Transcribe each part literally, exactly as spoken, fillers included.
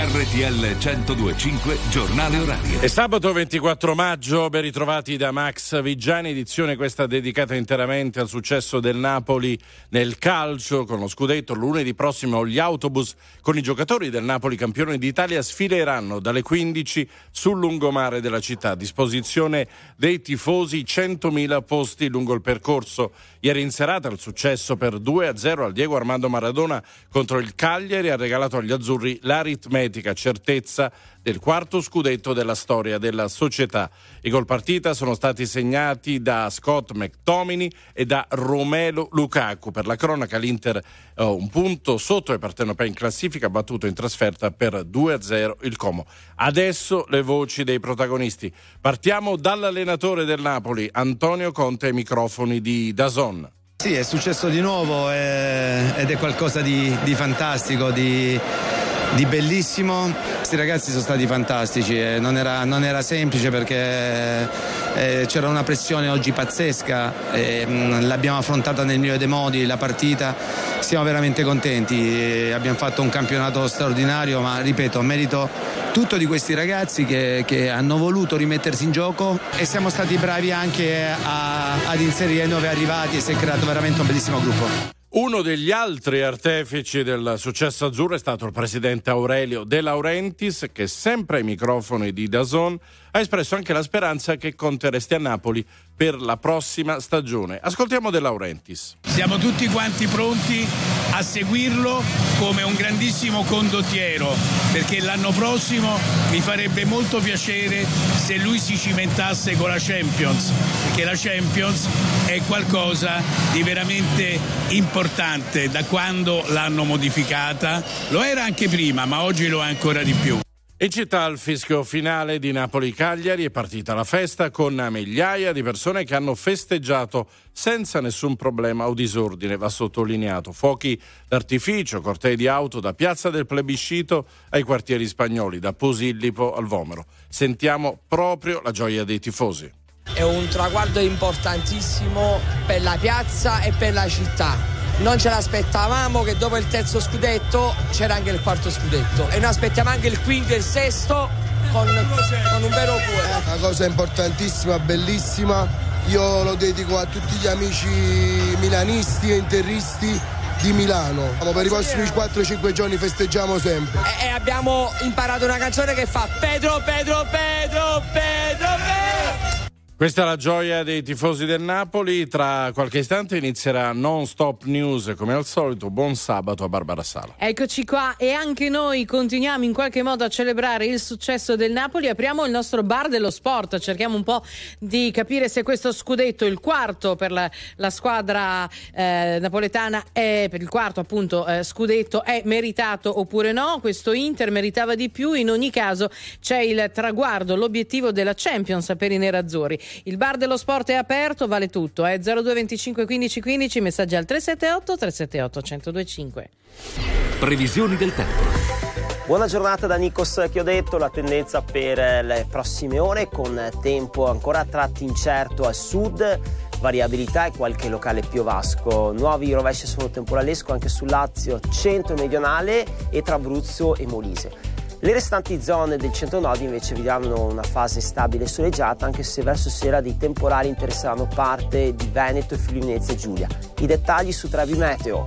R T L centodue e cinque giornale orario. È sabato ventiquattro maggio, ben ritrovati da Max Vigiani, edizione questa dedicata interamente al successo del Napoli nel calcio con lo scudetto. Lunedì prossimo gli autobus con i giocatori del Napoli campione d'Italia sfileranno dalle quindici sul lungomare della città. A disposizione dei tifosi centomila posti lungo il percorso. Ieri in serata il successo per due a zero al Diego Armando Maradona contro il Cagliari ha regalato agli azzurri l'aritmetica certezza del quarto scudetto della storia della società. I gol partita sono stati segnati da Scott McTominay e da Romelu Lukaku. Per la cronaca l'Inter oh, un punto sotto e partenopea in classifica, battuto in trasferta per due a zero il Como. Adesso le voci dei protagonisti. Partiamo dall'allenatore del Napoli, Antonio Conte, ai microfoni di D A Z N. Sì, è successo di nuovo eh, ed è qualcosa di, di fantastico, di, di bellissimo. Questi ragazzi sono stati fantastici, eh, non, era, non era semplice perché eh, c'era una pressione oggi pazzesca, eh, mh, l'abbiamo affrontata nel migliore dei modi la partita, siamo veramente contenti, eh, abbiamo fatto un campionato straordinario, ma ripeto, merito tutto di questi ragazzi che, che hanno voluto rimettersi in gioco e siamo stati bravi anche a, ad inserire nuovi arrivati e si è creato veramente un bellissimo gruppo. Uno degli altri artefici del successo azzurro è stato il presidente Aurelio De Laurentiis, che sempre ai microfoni di D A Z N ha espresso anche la speranza che Conte resti a Napoli per la prossima stagione. Ascoltiamo De Laurentiis. Siamo tutti quanti pronti a seguirlo come un grandissimo condottiero, perché l'anno prossimo mi farebbe molto piacere se lui si cimentasse con la Champions, perché la Champions è qualcosa di veramente importante da quando l'hanno modificata. Lo era anche prima, ma oggi lo è ancora di più. In città al fischio finale di Napoli-Cagliari è partita la festa con migliaia di persone che hanno festeggiato senza nessun problema o disordine, va sottolineato. Fuochi d'artificio, cortei di auto da Piazza del Plebiscito ai quartieri spagnoli, da Posillipo al Vomero. Sentiamo proprio la gioia dei tifosi. È un traguardo importantissimo per la piazza e per la città. Non ce l'aspettavamo che dopo il terzo scudetto c'era anche il quarto scudetto e noi aspettiamo anche il quinto e il sesto con, con un vero cuore. Una cosa importantissima, bellissima. Io lo dedico a tutti gli amici milanisti e interisti di Milano. Per i prossimi quattro cinque giorni festeggiamo sempre. E, e abbiamo imparato una canzone che fa Pedro, Pedro, Pedro, Pedro, Pedro. Questa è la gioia dei tifosi del Napoli. Tra qualche istante inizierà Non Stop News come al solito. Buon sabato a Barbara Sala. Eccoci qua e anche noi continuiamo in qualche modo a celebrare il successo del Napoli. Apriamo il nostro bar dello sport, cerchiamo un po' di capire se questo scudetto, il quarto per la, la squadra eh, napoletana, è per il quarto appunto eh, scudetto, è meritato oppure no. Questo Inter meritava di più. In ogni caso c'è il traguardo, l'obiettivo della Champions per i nerazzurri. Il bar dello sport è aperto, vale tutto, è eh? zero due venticinque quindici quindici, messaggi al tre sette otto tre sette otto uno zero due cinque. Previsioni del tempo. Buona giornata da Nikos Chiodetto, la tendenza per le prossime ore con tempo ancora a tratti incerto al sud, variabilità e qualche locale piovasco. Nuovi rovesci sono temporalesco anche sul Lazio centro-meridionale e tra Abruzzo e Molise. Le restanti zone del centro-nord invece vedranno una fase stabile e soleggiata, anche se verso sera dei temporali interesseranno parte di Veneto e Friuli Venezia Giulia. I dettagli su Trevi Meteo.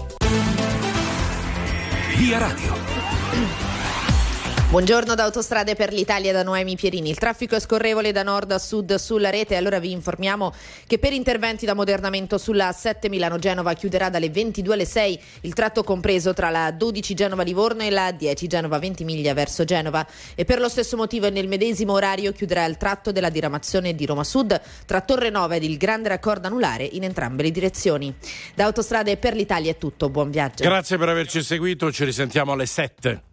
Via Radio. Buongiorno da Autostrade per l'Italia da Noemi Pierini. Il traffico è scorrevole da nord a sud sulla rete. Allora vi informiamo che per interventi d'ammodernamento sulla A sette Milano-Genova chiuderà dalle ventidue alle sei il tratto compreso tra la dodici Genova-Livorno e la A dieci Genova-Ventimiglia verso Genova. E per lo stesso motivo e nel medesimo orario chiuderà il tratto della diramazione di Roma Sud tra Torre Nova ed il grande raccordo anulare in entrambe le direzioni. Da Autostrade per l'Italia è tutto, buon viaggio. Grazie per averci seguito, ci risentiamo alle sette.